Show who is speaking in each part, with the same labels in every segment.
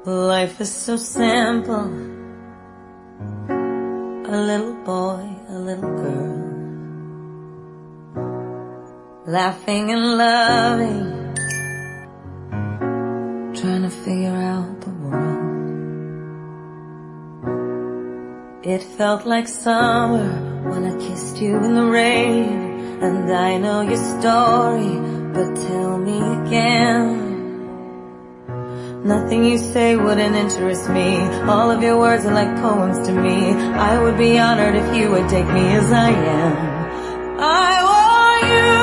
Speaker 1: Life is so simple. A little boy, a little girl, laughing and loving, trying to figure out the world. It felt like summer when I kissed you in the rain. And I know your story, but tell me again. Nothing you say wouldn't interest me. All of your words are like poems to me. I would be honored if you would take me as I am. I want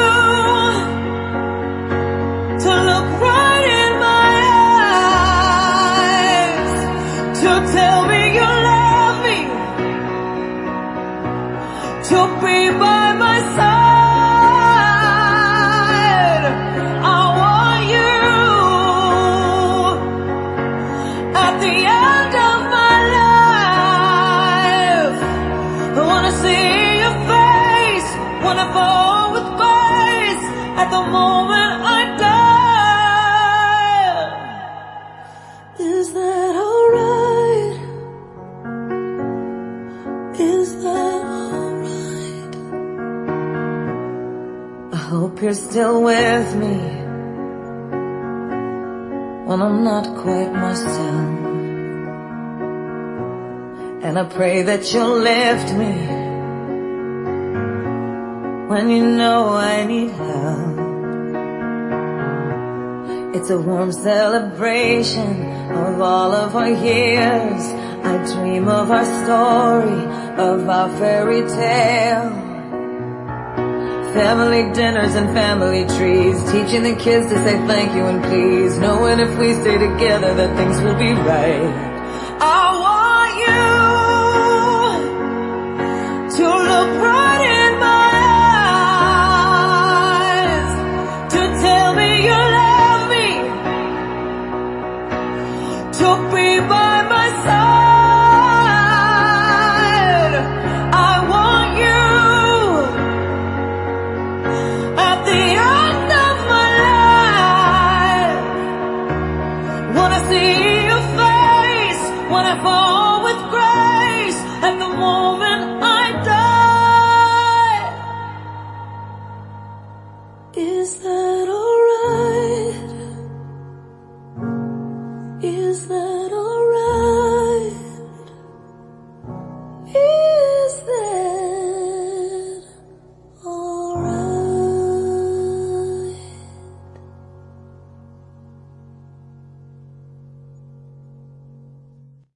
Speaker 1: you to look right in my eyes, to tell me you love me, to be by my side. At the moment I die, is that alright? Is that alright? I hope you're still with me when I'm not quite myself, and I pray that you'll lift me when you know I need help. It's a warm celebration of all of our years. I dream of our story, of our fairy tale. Family dinners and family trees, teaching the kids to say thank you and please, knowing if we stay together that things will be right. I want you to look right